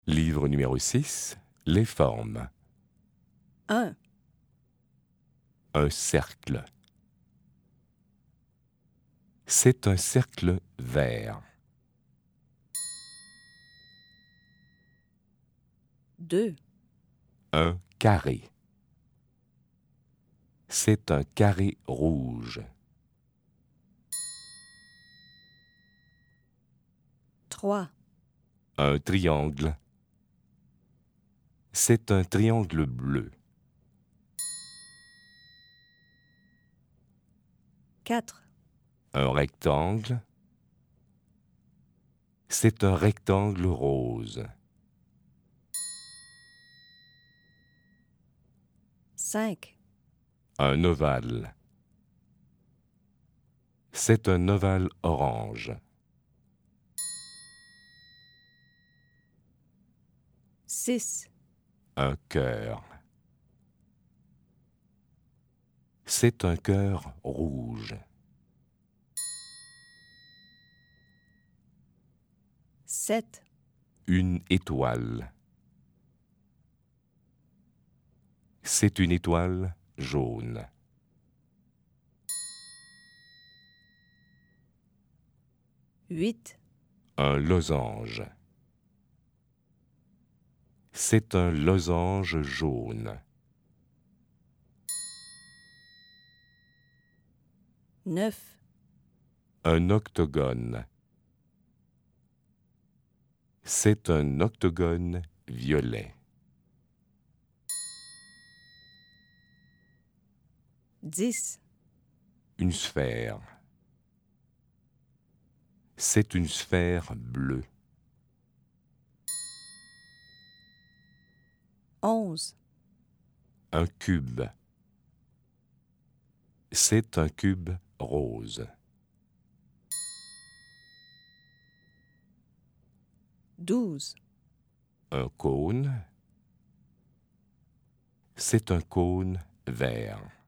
Livre numéro 6, les formes. 1, Un cercle. C'est un cercle vert. 2, Un carré. C'est un carré rouge. 3, Un triangle. C'est un triangle bleu. 4, Un rectangle. C'est un rectangle rose. 5, Un ovale. C'est un ovale orange. 6, Un cœur. C'est un cœur rouge. 7, Une étoile. C'est une étoile jaune. 8, Un losange. C'est un losange jaune. 9, Un octogone. C'est un octogone violet. 10, Une sphère. C'est une sphère bleue. 11, Un cube. C'est un cube rose. 12, Un cône. C'est un cône vert.